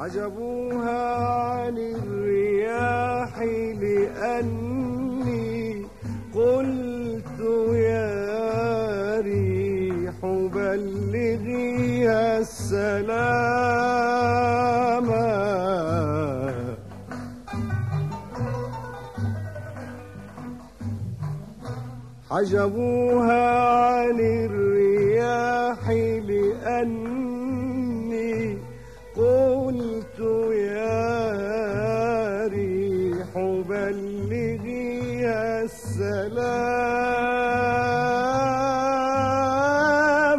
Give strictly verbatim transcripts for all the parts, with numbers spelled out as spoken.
حجبوها عن الرياح لأني قلت يا ريح بلغيها السلام. حجبوها عن الرياح لأني قلت يا ريح بلغيها السلام.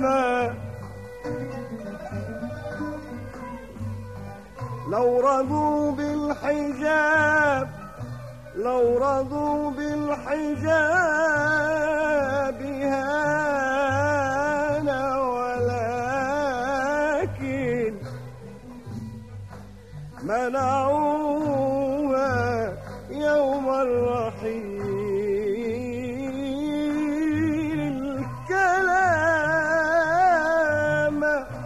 لو رضوا بالحجاب لو رضوا بالحجاب هانا ولكن منعوها يوم الرحيل الكلام.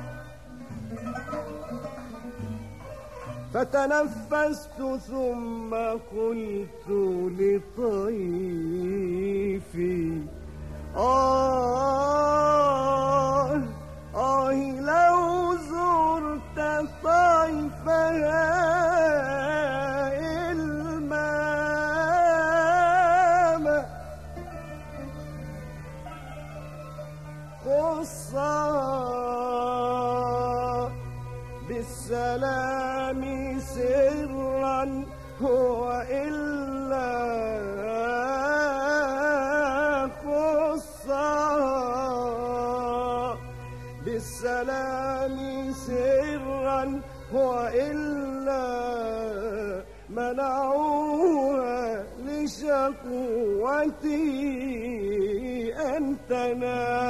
فتنفست ثم قلت لطيفي آه آه لو زرت طيفها المام خصا بالسلام سرا وإلا خصا بالسلام سرا وإلا منعوها لشقوتي أن تنام.